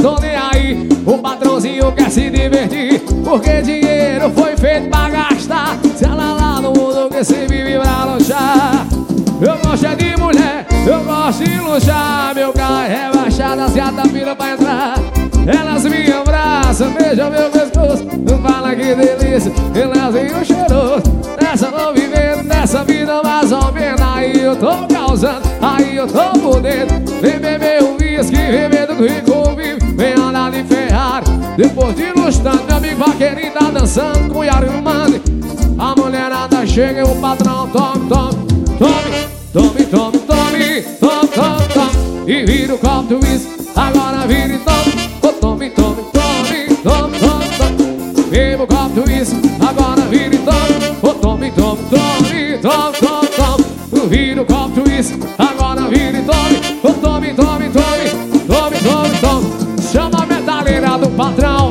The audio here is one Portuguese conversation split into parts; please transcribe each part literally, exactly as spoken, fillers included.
tô nem aí. O patrãozinho quer se divertir, porque dinheiro foi feito pra gastar. Se ela lá no mundo que se vive pra luxar. Eu gosto é de mulher, eu gosto de luxar. Meu carro é rebaixado, as gatas viram pra entrar. Elas me abraçam, beijam meu pescoço, fala que delícia, elas vêm cheiroso. Nessa tô vivendo, nessa vida mais ou menos. Aí eu tô causando, aí eu tô por dentro. Vem beber o uísque, vem beber do rico vivo. Vem andar de Ferrari, depois de lustrando. Meu amigo vaqueirinho tá dançando com Yarimani. A mulherada chega e o patrão tome, tome, tome, tome, tome, tome, tome, tome, tome. E vira o copo do uísque, agora vira e tome. Tome, tome, tome, tome, tome, tome. Beba o copo do uísque, agora vira e tome. Oh, tome, tome, tome, tome, tome, tome. Vira o copo do uísque, agora vira e tome. Oh, tome, tome, tome, tome, tome, tome. Chama a metaleira do patrão.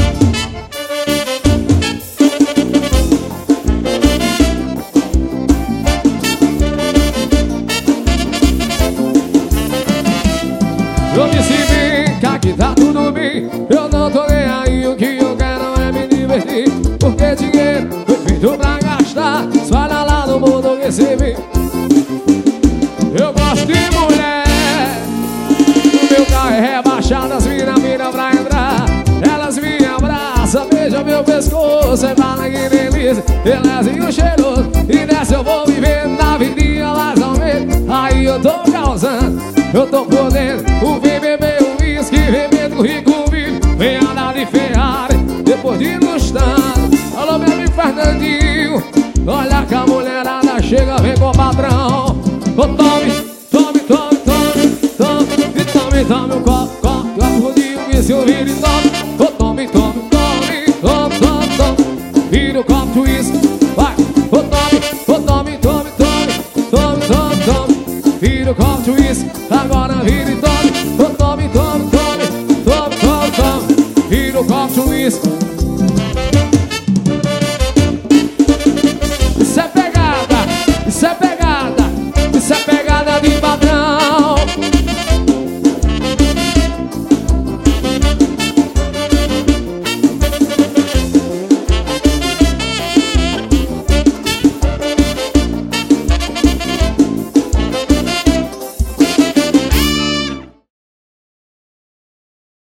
Eu disse vem cá que tá tudo bem. Eu não tô nem aí, o que eu quero é me divertir. Porque dinheiro foi feito pra gastar. Só olha lá no mundo que se vê. Eu gosto de mulher, o meu carro é rebaixado, as mina viram pra entrar. Elas me abraçam, beijam meu pescoço e falam que delícia, belezinho cheiroso. E nessa eu vou vivendo na vidinha mais ou menos. Aí eu tô causando, eu tô por dentro. O vem beber o uísque, vem beber do rico vivo. Vem andar de Ferrari, depois de lustando. Alô meu amigo Fernandinho, olha que a mulherada chega, vem com o patrão. Oh, tome, tome, tome, tome, tome. E tome, tome o copo, copo, copo de uísque, eu viro e tome. Oh, tome, tome, tome, tome, tome, tome. Vira o copo de uísque, vai. Oh, tome, oh, tome, tome, tome, tome, tome, tome. Vira o copo de uísque, agora vira e tome. Oh, tome, tome, tome, tome, tome, tome. Vira o copo de uísque.